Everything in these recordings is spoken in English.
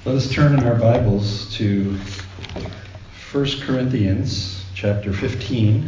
Let us turn in our Bibles to 1 Corinthians chapter 15.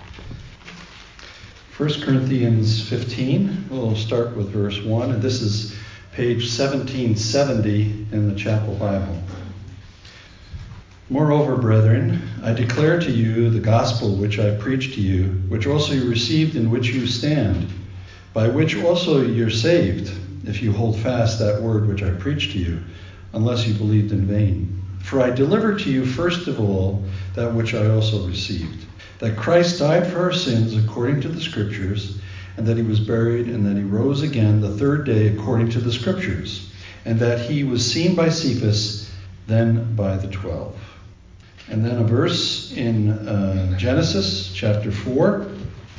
1 Corinthians 15, we'll start with verse 1, and this is page 1770 in the Chapel Bible. Moreover, brethren, I declare to you the gospel which I preached to you, which also you received, in which you stand, by which also you're saved, if you hold fast that word which I preached to you, unless you believed in vain. For I delivered to you first of all that which I also received, that Christ died for our sins according to the Scriptures, and that he was buried, and that he rose again the third day according to the Scriptures, and that he was seen by Cephas, then by the 12. And then a verse in Genesis chapter 4,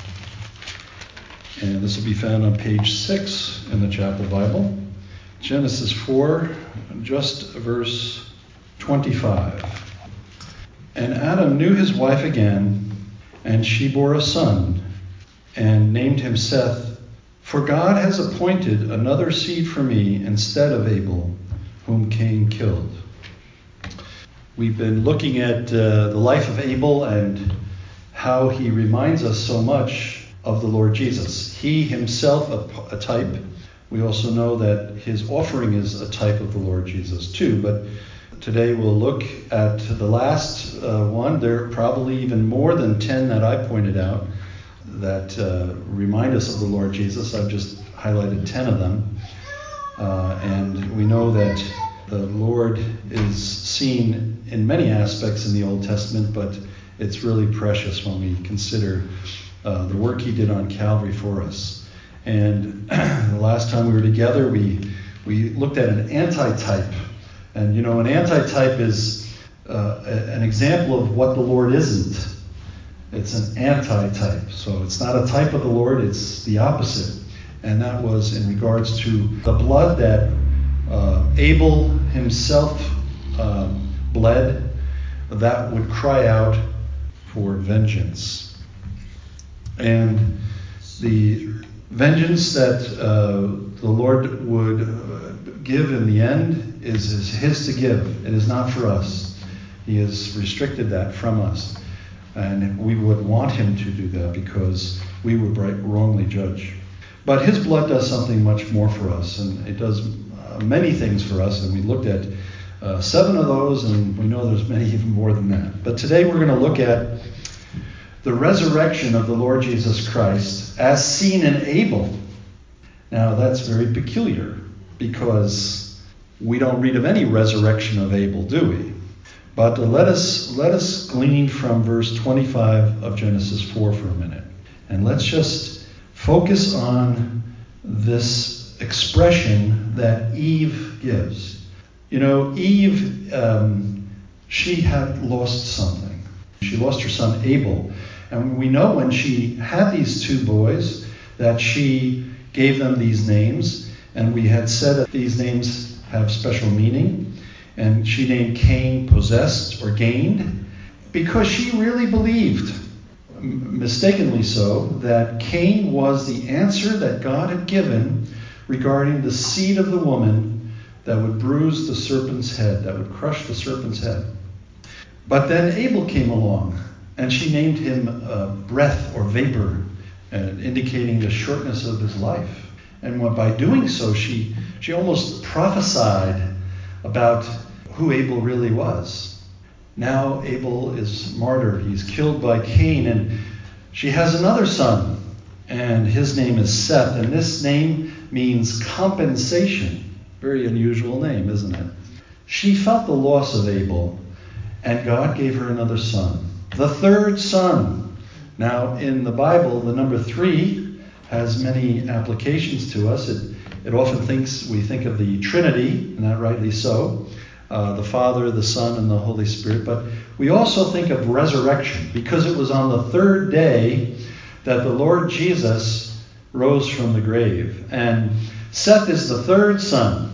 and this will be found on page 6 in the Chapel Bible. Genesis 4, just verse 25. And Adam knew his wife again, and she bore a son, and named him Seth. For God has appointed another seed for me instead of Abel, whom Cain killed. We've been looking at the life of Abel and how he reminds us so much of the Lord Jesus. He himself a type. We also know that his offering is a type of the Lord Jesus too. But today we'll look at the last one. There are probably even more than 10 that I pointed out that remind us of the Lord Jesus. I've just highlighted 10 of them. And we know that the Lord is seen in many aspects in the Old Testament, but it's really precious when we consider the work he did on Calvary for us. And the last time we were together, we looked at an antitype. And you know, an antitype is an example of what the Lord isn't. It's an antitype. So it's not a type of the Lord, it's the opposite. And that was in regards to the blood that Abel himself bled, that would cry out for vengeance. And the vengeance that the Lord would give in the end is his to give. It is not for us. He has restricted that from us. And we would want him to do that because we would wrongly judge. But his blood does something much more for us, and it does many things for us. And we looked at 7 of those, and we know there's many even more than that. But today we're going to look at the resurrection of the Lord Jesus Christ as seen in Abel. Now that's very peculiar because we don't read of any resurrection of Abel, do we? But let us glean from verse 25 of Genesis 4 for a minute. And let's just focus on this expression that Eve gives. You know, Eve, she had lost something. She lost her son Abel. And we know when she had these 2 boys that she gave them these names. And we had said that these names have special meaning. And she named Cain possessed or gained because she really believed, mistakenly so, that Cain was the answer that God had given regarding the seed of the woman that would bruise the serpent's head, that would crush the serpent's head. But then Abel came along. And she named him breath or vapor, indicating the shortness of his life. And by doing so, she almost prophesied about who Abel really was. Now Abel is martyred. He's killed by Cain. And she has another son. And his name is Seth. And this name means compensation. Very unusual name, isn't it? She felt the loss of Abel. And God gave her another son. The third son. Now, in the Bible, the number 3 has many applications to us. It often we think of the Trinity, and that rightly so, the Father, the Son, and the Holy Spirit. But we also think of resurrection, because it was on the 3rd day that the Lord Jesus rose from the grave. And Seth is the 3rd son.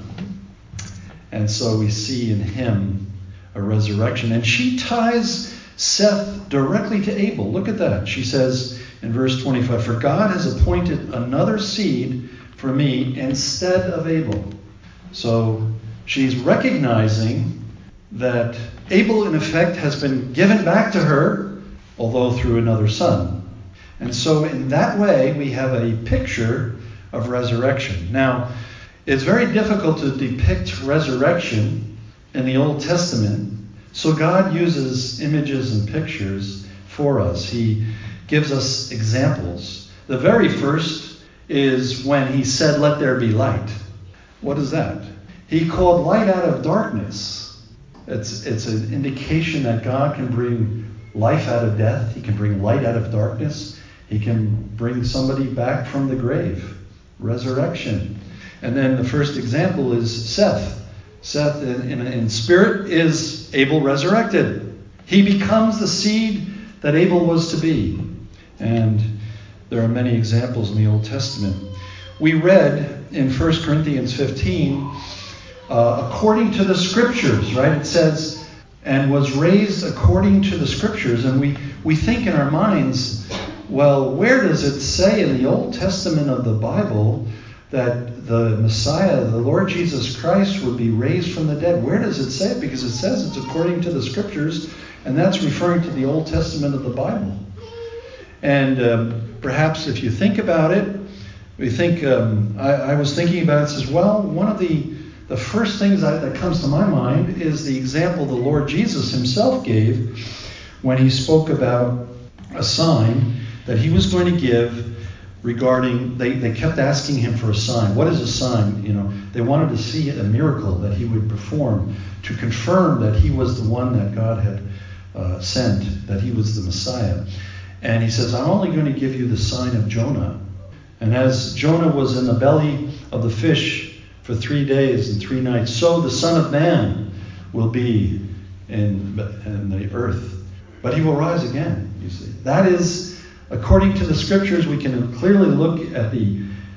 And so we see in him a resurrection. And she ties Seth directly to Abel. Look at that. She says in verse 25, for God has appointed another seed for me instead of Abel. So She's recognizing that Abel, in effect, has been given back to her, although through another son. And so in that way, we have a picture of resurrection. Now, it's very difficult to depict resurrection in the Old Testament, so God uses images and pictures for us. He gives us examples. The very first is when he said, "Let there be light." What is that? He called light out of darkness. It's an indication that God can bring life out of death. He can bring light out of darkness. He can bring somebody back from the grave. Resurrection. And then the first example is Seth. Seth in spirit is Abel resurrected. He becomes the seed that Abel was to be. And there are many examples in the Old Testament. We read in 1 Corinthians 15, according to the Scriptures, right? It says, and was raised according to the Scriptures. And we think in our minds, well, where does it say in the Old Testament of the Bible that the Messiah, the Lord Jesus Christ, would be raised from the dead? Where does it say it? Because it says it's according to the Scriptures, and that's referring to the Old Testament of the Bible. And perhaps if you think about it, we think, I was thinking about it, says, well, one of the first things that comes to my mind is the example the Lord Jesus himself gave when he spoke about a sign that he was going to give regarding, they kept asking him for a sign. What is a sign? They wanted to see a miracle that he would perform to confirm that he was the one that God had sent, that he was the Messiah. And he says, I'm only going to give you the sign of Jonah. And as Jonah was in the belly of the fish for 3 days and 3 nights, so the Son of Man will be in the earth. But he will rise again, you see. That is, according to the Scriptures, we can clearly look at the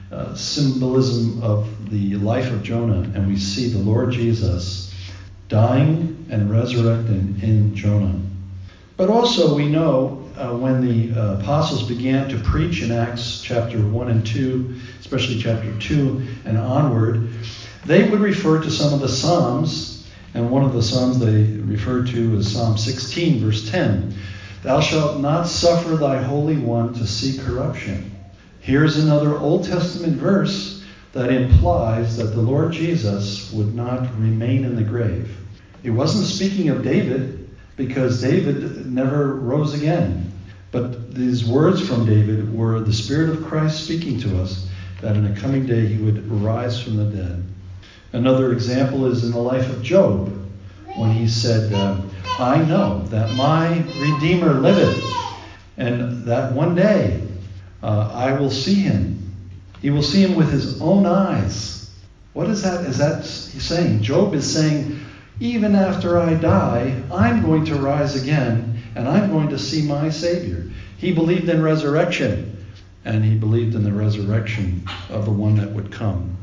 symbolism of the life of Jonah, and we see the Lord Jesus dying and resurrecting in Jonah. But also we know when the apostles began to preach in Acts chapter 1 and 2, especially chapter 2 and onward, they would refer to some of the Psalms, and one of the Psalms they referred to is Psalm 16, verse 10. Thou shalt not suffer thy Holy One to see corruption. Here's another Old Testament verse that implies that the Lord Jesus would not remain in the grave. It wasn't speaking of David, because David never rose again. But these words from David were the Spirit of Christ speaking to us that in a coming day he would rise from the dead. Another example is in the life of Job, when he said, I know that my Redeemer liveth, and that one day I will see him. He will see him with his own eyes. What is that? Is that he's saying? Job is saying, even after I die, I'm going to rise again, and I'm going to see my Savior. He believed in resurrection, and he believed in the resurrection of the one that would come.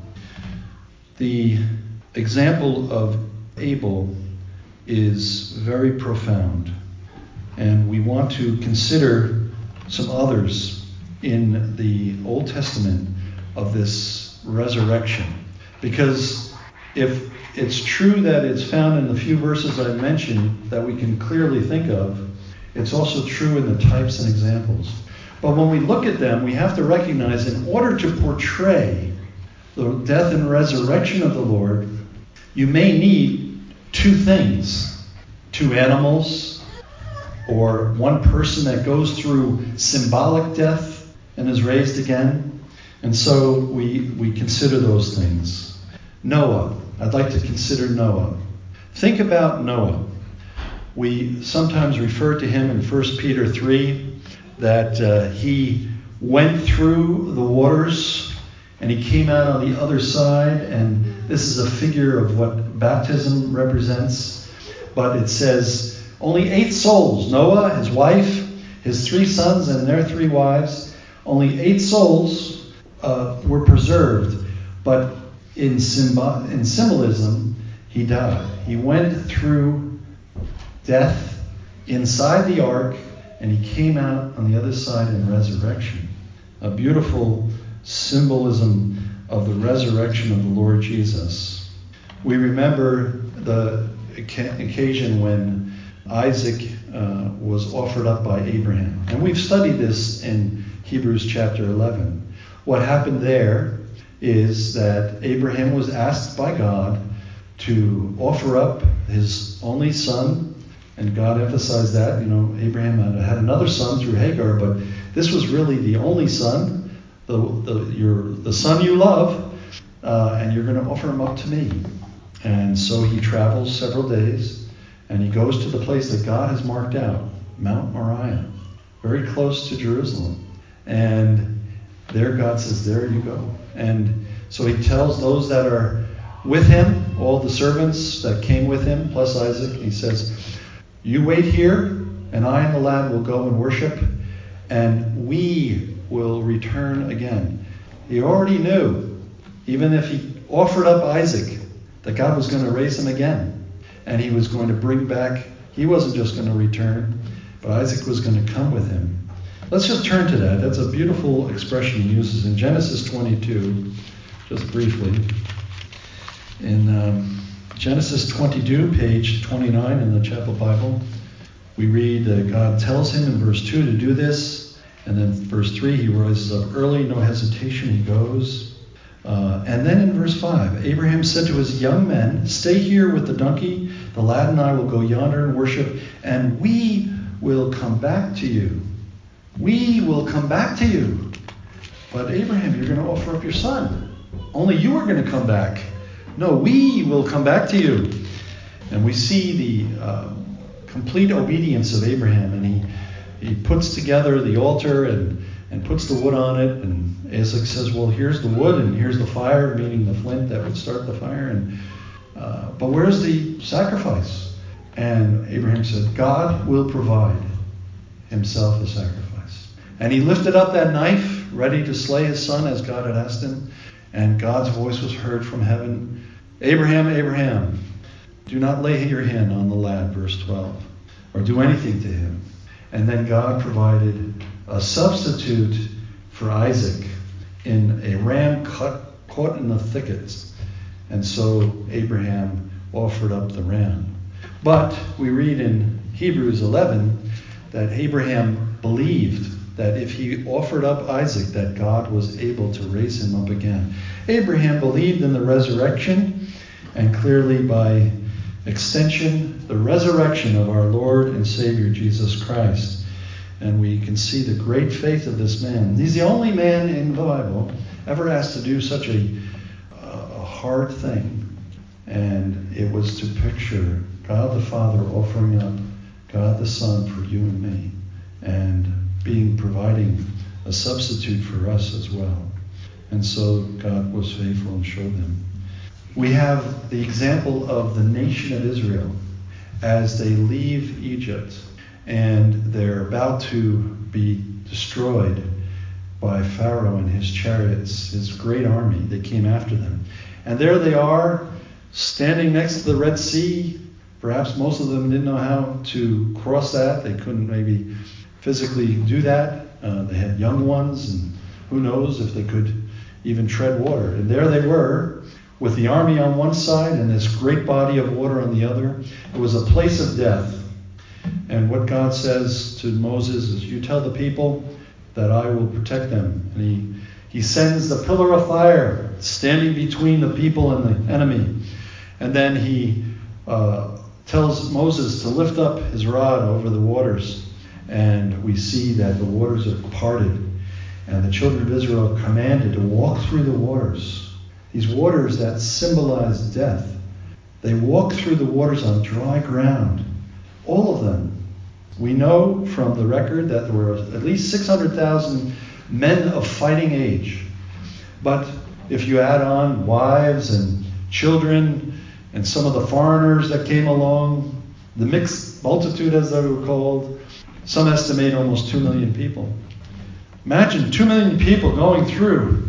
The example of Abel is very profound, and we want to consider some others in the Old Testament of this resurrection, because if it's true that it's found in the few verses I mentioned that we can clearly think of, it's also true in the types and examples. But when we look at them, we have to recognize, in order to portray the death and resurrection of the Lord, you may need 2 things. 2 animals, or 1 person that goes through symbolic death and is raised again. And so we consider those things. Noah. I'd like to consider Noah. Think about Noah. We sometimes refer to him in 1 Peter 3 that he went through the waters and he came out on the other side, and this is a figure of what baptism represents. But it says only 8 souls, Noah, his wife, his 3 sons and their 3 wives, only 8 souls were preserved. But in symbolism, he died. He went through death inside the ark, and he came out on the other side in resurrection. A beautiful symbolism of the resurrection of the Lord Jesus. We remember the occasion when Isaac was offered up by Abraham. And we've studied this in Hebrews chapter 11. What happened there is that Abraham was asked by God to offer up his only son, and God emphasized that. Abraham had another son through Hagar, but this was really the only son, the son you love, and you're going to offer him up to me. And so he travels several days, and he goes to the place that God has marked out, Mount Moriah, very close to Jerusalem. And there God says, there you go. And so he tells those that are with him, all the servants that came with him, plus Isaac, he says, you wait here, and I and the lad will go and worship, and we will return again. He already knew, even if he offered up Isaac, that God was going to raise him again. And he was going to bring back, he wasn't just going to return, but Isaac was going to come with him. Let's just turn to that. That's a beautiful expression he uses in Genesis 22, just briefly. In Genesis 22, page 29 in the Chapel Bible, we read that God tells him in verse 2 to do this, and then verse 3, he rises up early, no hesitation, he goes. And then in verse 5, Abraham said to his young men, stay here with the donkey, the lad and I will go yonder and worship, and we will come back to you. We will come back to you. But Abraham, you're going to offer up your son. Only you are going to come back. No, we will come back to you. And we see the complete obedience of Abraham. And he puts together the altar and puts the wood on it. And Isaac says, well, here's the wood and here's the fire, meaning the flint that would start the fire. But where's the sacrifice? And Abraham said, God will provide himself a sacrifice. And he lifted up that knife, ready to slay his son as God had asked him. And God's voice was heard from heaven. Abraham, Abraham, do not lay your hand on the lad, verse 12, or do anything to him. And then God provided a substitute for Isaac in a ram caught in the thickets. And so Abraham offered up the ram. But we read in Hebrews 11 that Abraham believed that if he offered up Isaac, that God was able to raise him up again. Abraham believed in the resurrection, and clearly by extension, the resurrection of our Lord and Savior Jesus Christ. And we can see the great faith of this man. He's the only man in the Bible ever asked to do such a hard thing. And it was to picture God the Father offering up God the Son for you and me, and providing a substitute for us as well. And so God was faithful and showed them. We have the example of the nation of Israel as they leave Egypt and they're about to be destroyed by Pharaoh and his chariots, his great army. They came after them. And there they are, standing next to the Red Sea. Perhaps most of them didn't know how to cross that. They couldn't maybe physically do that. They had young ones, and who knows if they could even tread water. And there they were, with the army on one side and this great body of water on the other. It was a place of death. And what God says to Moses is, you tell the people that I will protect them. And he sends the pillar of fire standing between the people and the enemy. And then he tells Moses to lift up his rod over the waters. And we see that the waters are parted. And the children of Israel are commanded to walk through the waters. These waters that symbolize death. They walk through the waters on dry ground. All of them. We know from the record that there were at least 600,000 men of fighting age. But if you add on wives and children and some of the foreigners that came along, the mixed multitude as they were called, some estimate almost 2 million people. Imagine 2 million people going through.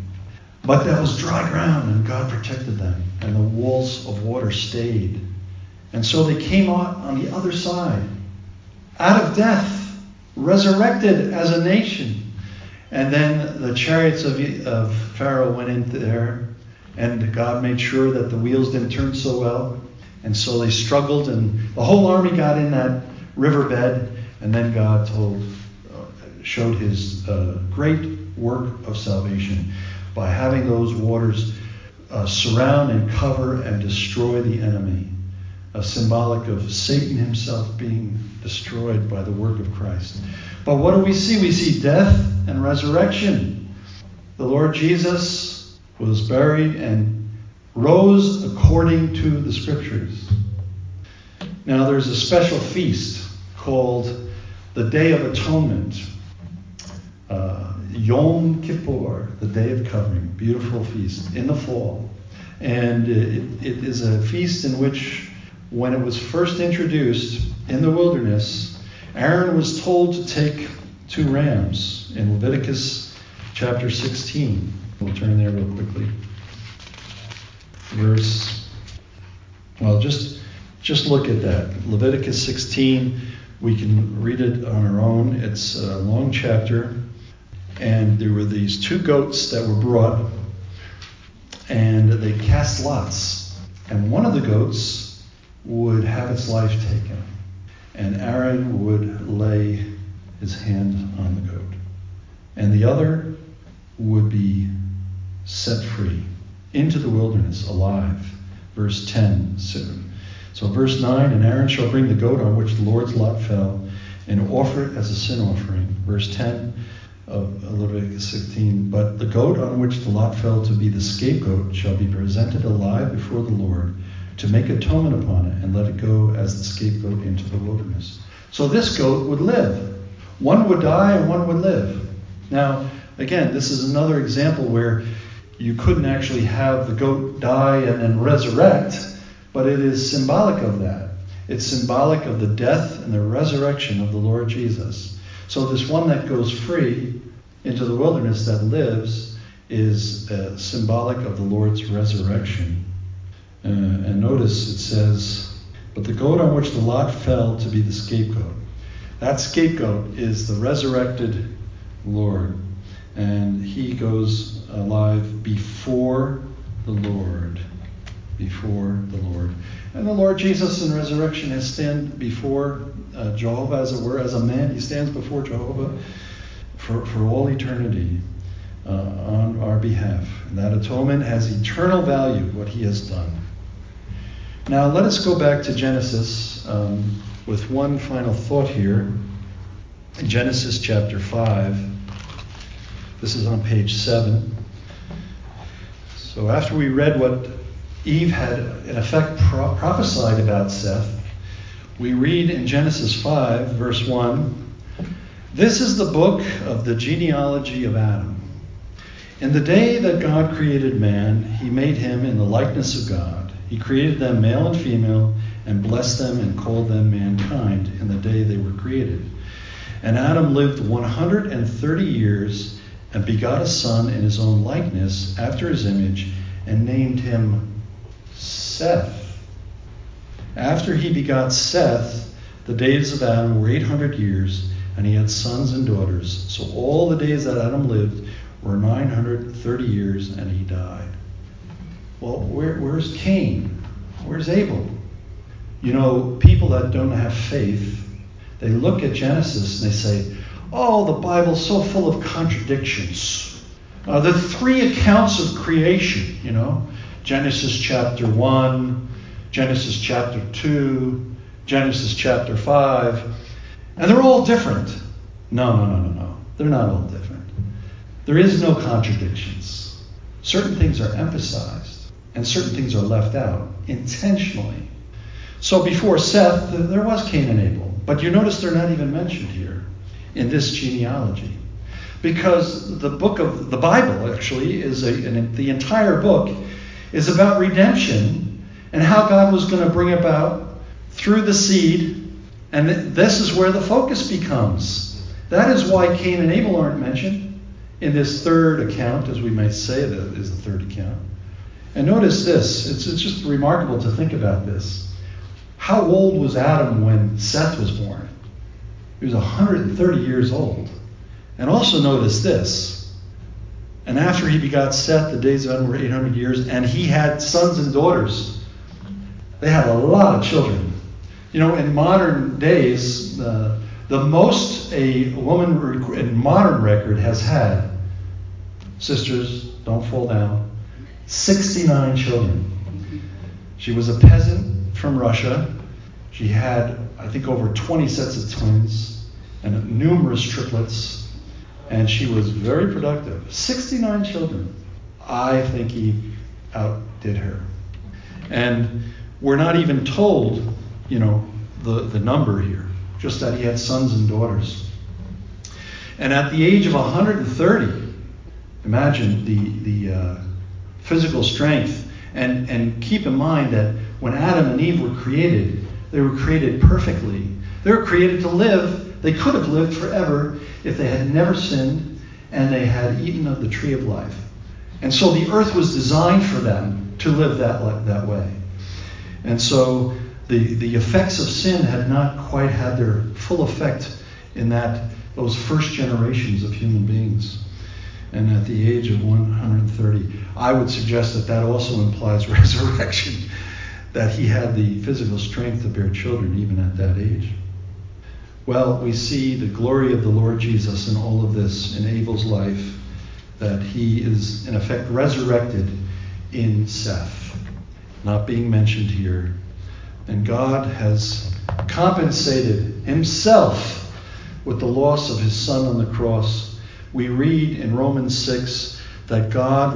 But that was dry ground, and God protected them, and the walls of water stayed. And so they came out on the other side, out of death, resurrected as a nation. And then the chariots of Pharaoh went into there, And God made sure that the wheels didn't turn so well. And so they struggled, and the whole army got in that riverbed. And then God showed his great work of salvation by having those waters surround and cover and destroy the enemy. Symbolic of Satan himself being destroyed by the work of Christ. But what do we see? We see death and resurrection. The Lord Jesus was buried and rose according to the Scriptures. Now there's a special feast called the Day of Atonement. Yom Kippur, the Day of Covering. Beautiful feast in the fall. And it is a feast in which, when it was first introduced in the wilderness, Aaron was told to take 2 rams in Leviticus chapter 16. We'll turn there real quickly. Just look at that. Leviticus 16, we can read it on our own. It's a long chapter. And there were these 2 goats that were brought, and they cast lots. And one of the goats would have its life taken, and Aaron would lay his hand on the goat. And the other would be set free into the wilderness alive. Verse 10 soon. So verse 9, and Aaron shall bring the goat on which the Lord's lot fell and offer it as a sin offering. Verse 10 of Leviticus 16, but the goat on which the lot fell to be the scapegoat shall be presented alive before the Lord to make atonement upon it, and let it go as the scapegoat into the wilderness. So this goat would live. One would die and one would live. Now, again, this is another example where you couldn't actually have the goat die and then resurrect, but it is symbolic of that. It's symbolic of the death and the resurrection of the Lord Jesus. So this one that goes free into the wilderness that lives is symbolic of the Lord's resurrection. And notice it says, but the goat on which the lot fell to be the scapegoat. That scapegoat is the resurrected Lord. And he goes alive before the Lord. Before the Lord. And the Lord Jesus in resurrection has stand before Jehovah, as it were, as a man. He stands before Jehovah for all eternity on our behalf. And that atonement has eternal value, what he has done. Now let us go back to Genesis with one final thought here. In Genesis chapter 5, this is on page 7. So after we read what Eve had in effect prophesied about Seth, we read in Genesis 5, verse 1, this is the book of the genealogy of Adam. In the day that God created man, he made him in the likeness of God. He created them male and female, and blessed them and called them mankind in the day they were created. And Adam lived 130 years and begot a son in his own likeness after his image, and named him Seth. After he begot Seth, the days of Adam were 800 years, and he had sons and daughters. So all the days that Adam lived were 930 years, and he died. Well, where's Cain? Where's Abel? You know, people that don't have faith, they look at Genesis and they say, oh, the Bible's so full of contradictions. The 3 accounts of creation, you know, Genesis chapter 1, Genesis chapter 2, Genesis chapter 5, and they're all different. No. They're not all different. There is no contradictions. Certain things are emphasized, and certain things are left out intentionally. So before Seth, there was Cain and Abel. But you notice they're not even mentioned here in this genealogy. Because the book of the Bible actually the entire book is about redemption and how God was going to bring about through the seed. And this is where the focus becomes. That is why Cain and Abel aren't mentioned in this third account, as we might say that is the third account. And notice this. It's just remarkable to think about this. How old was Adam when Seth was born? He was 130 years old. And also notice this. And after he begot Seth, the days of Adam were 800 years, and he had sons and daughters. They had a lot of children. You know, in modern days, the most a woman in modern record has had, sisters, don't fall down, 69 children. She was a peasant from Russia. She had, I think, over 20 sets of twins and numerous triplets. And she was very productive. 69 children. I think he outdid her. And we're not even told, you know, the number here, just that he had sons and daughters. And at the age of 130, imagine the physical strength. And keep in mind that when Adam and Eve were created, they were created perfectly. They were created to live. They could have lived forever if they had never sinned and they had eaten of the tree of life. And so the earth was designed for them to live that way. And so the effects of sin had not quite had their full effect in those first generations of human beings. And at the age of 130, I would suggest that also implies resurrection, that he had the physical strength to bear children even at that age. Well, we see the glory of the Lord Jesus in all of this in Abel's life, that he is in effect resurrected in Seth, not being mentioned here. And God has compensated himself with the loss of his son on the cross. We read in Romans 6 that God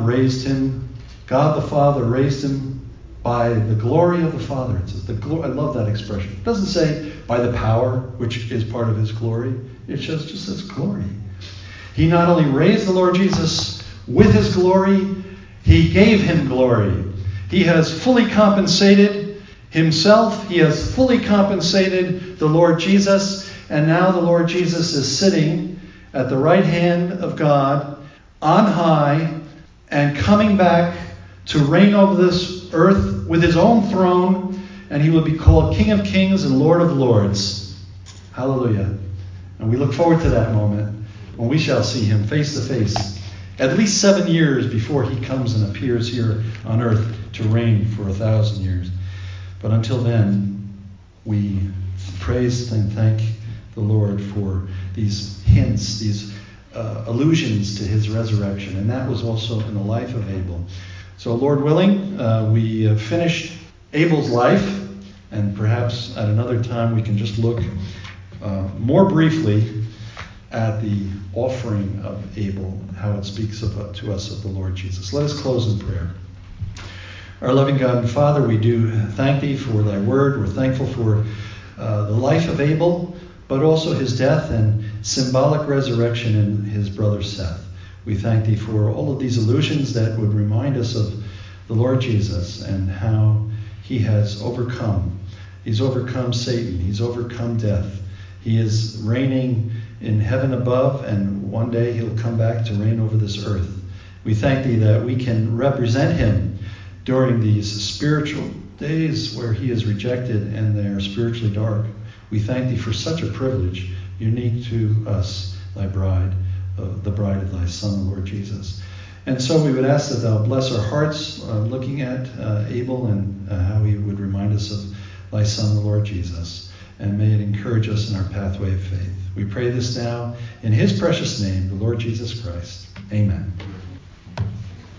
the Father raised him by the glory of the Father. It says I love that expression. It doesn't say by the power, which is part of his glory. It just says glory. He not only raised the Lord Jesus with his glory, he gave him glory. He has fully compensated himself. He has fully compensated the Lord Jesus. And now the Lord Jesus is sitting at the right hand of God on high and coming back to reign over this earth with his own throne, and he will be called King of Kings and Lord of Lords. Hallelujah. And we look forward to that moment when we shall see him face to face, at least 7 years before he comes and appears here on earth to reign for 1,000 years. But until then, we praise and thank the Lord for these hints, these allusions to his resurrection. And that was also in the life of Abel. So Lord willing, we have finished Abel's life, and perhaps at another time we can just look more briefly at the offering of Abel, how it speaks to us of the Lord Jesus. Let us close in prayer. Our loving God and Father, we do thank thee for thy word. We're thankful for the life of Abel, but also his death and symbolic resurrection in his brother Seth. We thank thee for all of these allusions that would remind us of the Lord Jesus and how he has overcome. He's overcome Satan. He's overcome death. He is reigning in heaven above, and one day he'll come back to reign over this earth. We thank thee that we can represent him during these spiritual days where he is rejected and they are spiritually dark. We thank thee for such a privilege, unique to us, thy bride, the bride of thy Son, the Lord Jesus. And so we would ask that thou bless our hearts looking at Abel and how he would remind us of thy Son, the Lord Jesus. And may it encourage us in our pathway of faith. We pray this now in his precious name, the Lord Jesus Christ. Amen.